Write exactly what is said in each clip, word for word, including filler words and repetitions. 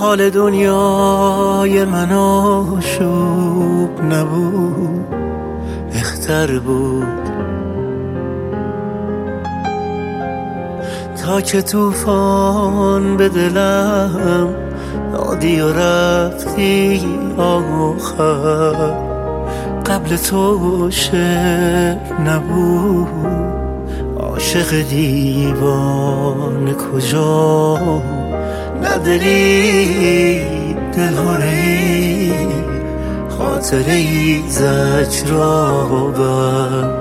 حال دنیای من آشوب نبود، بهتر بود تا که طوفان به دلم دادی و رفتی آخر. قبل تو شعر نبود، عاشق دیوانه کجا، نداری دلهایی خاطری زجرآور.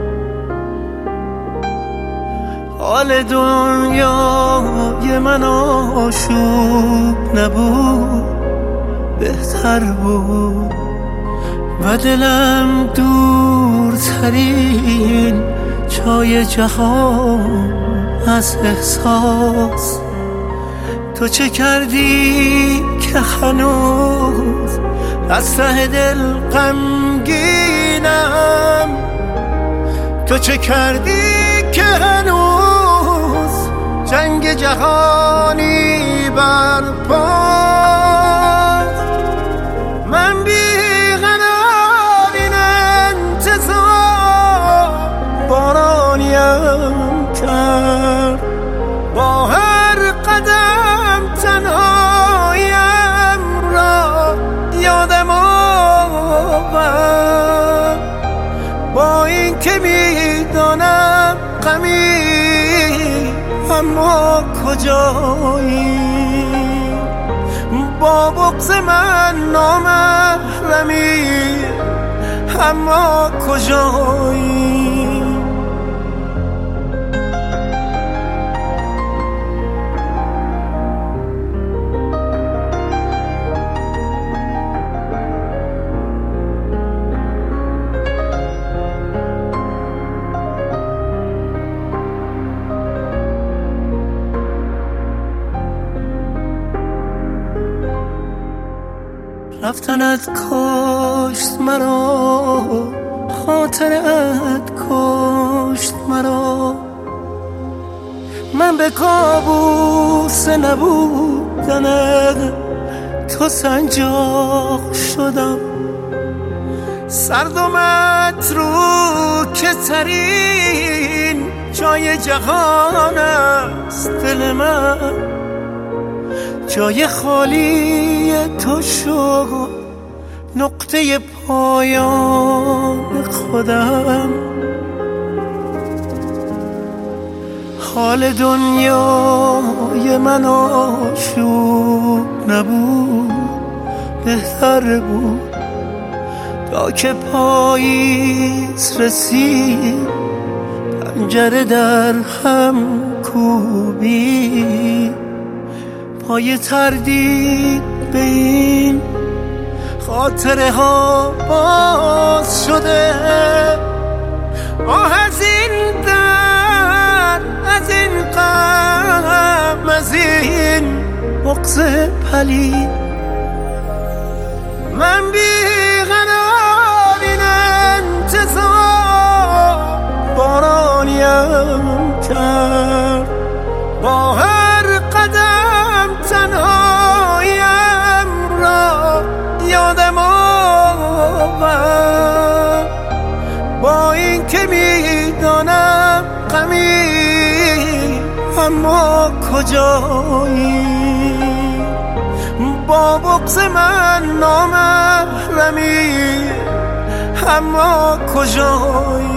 حال دنیای من آشوب نبود، بهتر بود و دلم دورترین جای جهان از احساس. تو چه کردی که هنوز از ته دل غمگینم؟ تو چه کردی که هنوز جنگ جهانی برپاست؟ من بی‌قرار این انتظار بارانیم کرد، با هر قدم تنهایم را یادم آورد. با این که میدانم غمی اما کجایی، با بغض من نامحرمی اما کجایی. رفتنت کشت مرا، خاطرت کشت مرا. من به کابوس نبودنت تو سنجاق شدم. سرد و متروکه ترین جای جهان است دل من، جای خالی تو شد نقطه پایان خودم. حال دنیای من آشوب نبود، بهتر بود تا که پاییز رسید پنجره در هم کوبید. پای تردید به این خاطره ها باز شده، آه از این در، از این غم، از این بغض پلید. من بی‌قرار این انتظار بارانیم کرد، با هر قدم تنهایم را یادم آورد. با این که میدانم غمی اما کجایی، با بغض من نامحرمی اما کجایی.